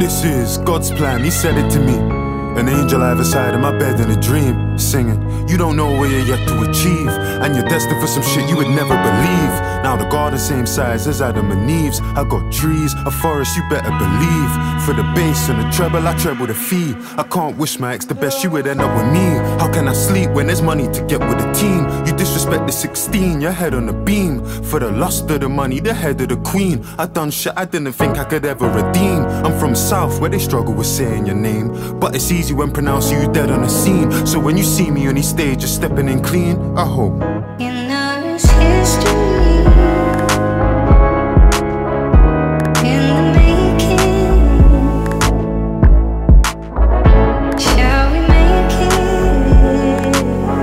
This is God's plan, he said it to me. An angel either side of my bed in a dream, singing, you don't know where you're yet to achieve, and you're destined for some shit you would never believe. Now the garden same size as Adam and Eve's. I got trees, a forest, you better believe. For the bass and the treble, I treble the fee. I can't wish my ex the best, you would end up with me. How can I sleep when there's money to get with the team? You disrespect the 16, your head on the beam. For the lust of the money, the head of the queen. I done shit I didn't think I could ever redeem. I'm from South where they struggle with saying your name, but it's easy when pronouncing you dead on the scene. So when you see me on these stages stepping in clean, I hope you know it's history in the making. Shall we make it?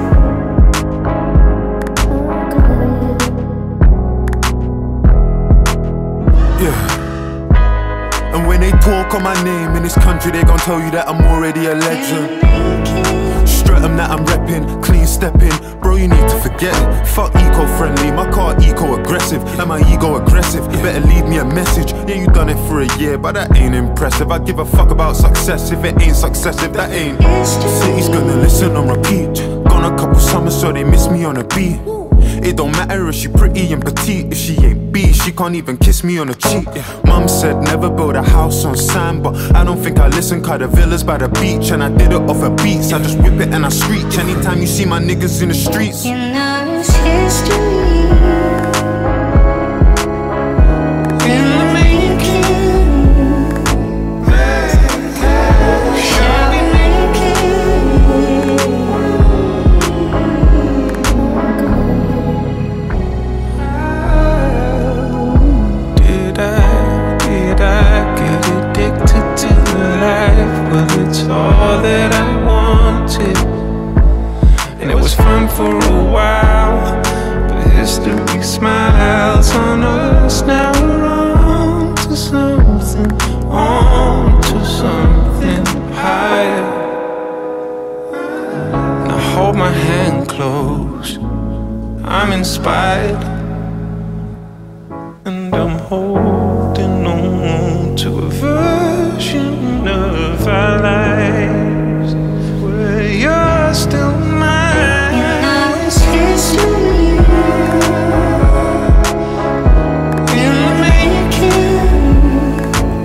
yeah. And when they talk on my name in this country, they gon' tell you that I'm already a legend. Strut them that I'm reppin', clean stepping. Bro, you need to forget it. Fuck eco-friendly, my car eco-aggressive, and my ego aggressive. You better leave me a message. Yeah, you done it for a year, but that ain't impressive. I give a fuck about success if it ain't successive, that ain't. City's gonna listen on repeat. Gone a couple summers so they miss me on a beat. It don't matter if she pretty and petite. If she ain't B, she can't even kiss me on the cheek. Mum said never build a house on sand, but I don't think I listen, cause the villas by the beach. And I did it off a beats, I just whip it and I screech. Anytime you see my niggas in the streets, you know it's history. It's all that I wanted, and it was fun for a while, but history smiles on us. Now we're on to something higher. Now hold my hand close, I'm inspired, and I'm holding on to a version of our lives where you're still mine. You know it's history in the making.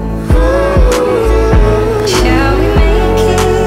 Shall we make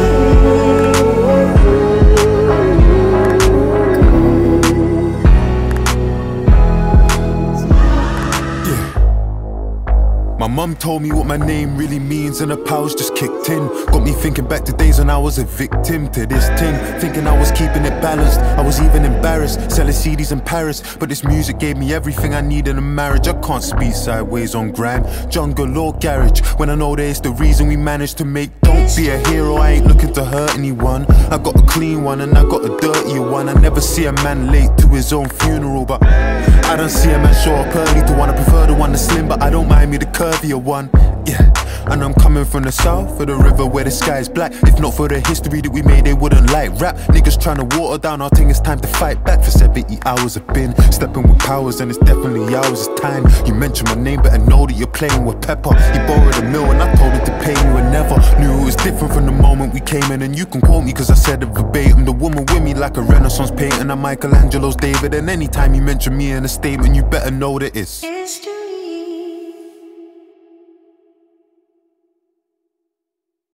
my mum told me what my name really means, and the powers just kicked in. Got me thinking back to days when I was a victim to this thing, thinking I was keeping it balanced. I was even embarrassed, selling CDs in Paris, but this music gave me everything I need in a marriage. I can't speak sideways on gram, jungle or garage, when I know that it's the reason we managed to make. Don't be a hero, I ain't looking to hurt anyone. I got a clean one and I got a dirtier one. I never see a man late to his own funeral, but I don't see a man show up early to one. I prefer the one that's slim, but I don't mind me the curvier one. Yeah, and I'm coming from the south of the river where the sky is black. If not for the history that we made, they wouldn't like rap. Niggas trying to water down our thing, it's time to fight back. For 70 hours I've been stepping with powers, and it's definitely ours. It's time you mention my name, better know that you're playing with pepper. He borrowed $1 million, I told him to pay you, and never knew it was different from the moment we came in. And you can quote me cause I said it verbatim. The woman with me like a Renaissance painting, I'm Michelangelo's David. And anytime you mention me in a statement, you better know that it's